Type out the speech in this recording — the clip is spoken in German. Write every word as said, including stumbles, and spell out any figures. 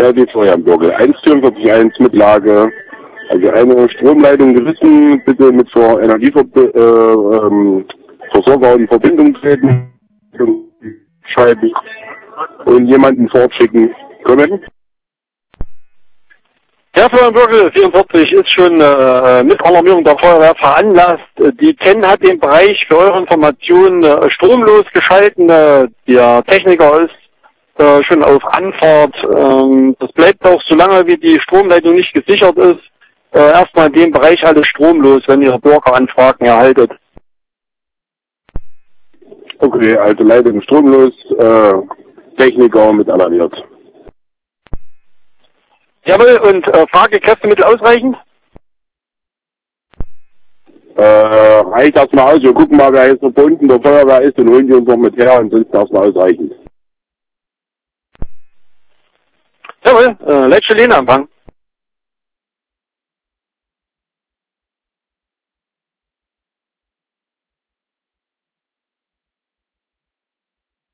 R D zwei am Bürger. eins vierundvierzig eins mit Lage. Also eine Stromleitung gerissen, bitte mit zur Energieversorger äh, ähm, Versorger in Verbindung treten, schalten und jemanden fortschicken. Kommen? Ja, Feuerbürger vierundvierzig ist schon äh, mit Alarmierung der Feuerwehr veranlasst. Die T E N hat den Bereich für eure Information äh, stromlos geschalten. Äh, der Techniker ist äh, schon auf Anfahrt. Ähm, das bleibt auch so lange, wie die Stromleitung nicht gesichert ist. Äh, erstmal in dem Bereich alles stromlos, wenn ihr Bürgeranfragen erhaltet. Okay, also Leitung stromlos, äh, Techniker mit alarmiert. Jawohl, und äh, Fahrkräftemittel ausreichend? Äh, reicht erstmal aus. Wir gucken mal, wer jetzt verbunden der Feuerwehr ist und holen die uns noch mit her und sonst erstmal ausreichend. Jawohl, äh, letzte Linie anfangen.